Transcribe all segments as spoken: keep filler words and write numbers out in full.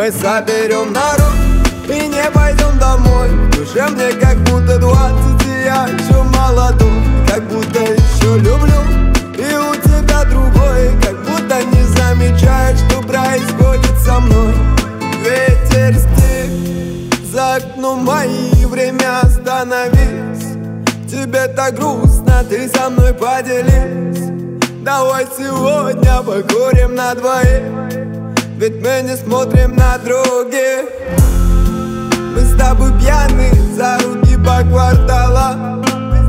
Мы соберем народ и не пойдем домой. В душе мне как будто двадцать, и я еще молодой. Как будто еще люблю, и у тебя другой. Как будто не замечаешь, что происходит со мной. Ветер стих, за окном мои, время остановись. Тебе так грустно, ты со мной поделись. Давай сегодня покурим на двоих, ведь мы не смотрим на других. Мы с тобой пьяны за руки по кварталам.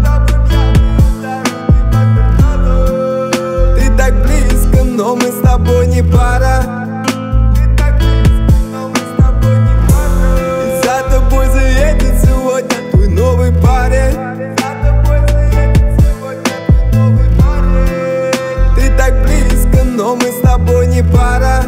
Ты так близко, но мы с тобой не пара. И за тобой заедет сегодня твой новый парень. Ты так близко, но мы с тобой не пара.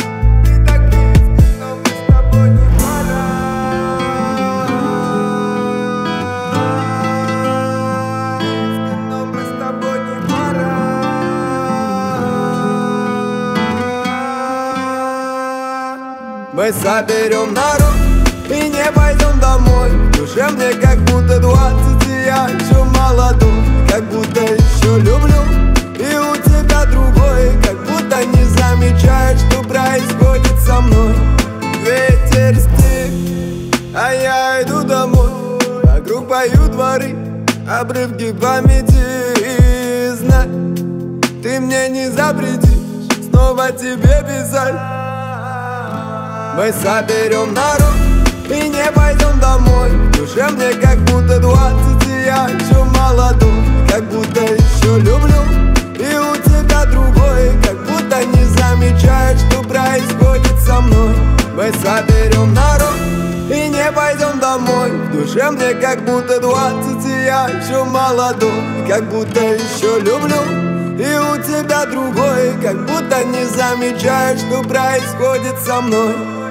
Мы соберем народ и не пойдем домой. В душе мне как будто двадцать, и я еще молодой. Как будто еще люблю, и у тебя другой. Как будто не замечаешь, что происходит со мной. Ветер стих, а я иду домой. Вокруг поют дворы, обрывки памяти. И знай, ты мне не запретишь снова тебе писать. Мы соберем народ и не пойдем домой. В душе мне как будто двадцать, и я еще молодой. Как будто еще люблю, и у тебя другой. Как будто не замечаешь, что происходит со мной. Мы соберем народ и не пойдем домой. В душе мне как будто двадцать, и я еще молодой. Как будто еще люблю, и у тебя другой. Как будто не замечаешь, что происходит со мной.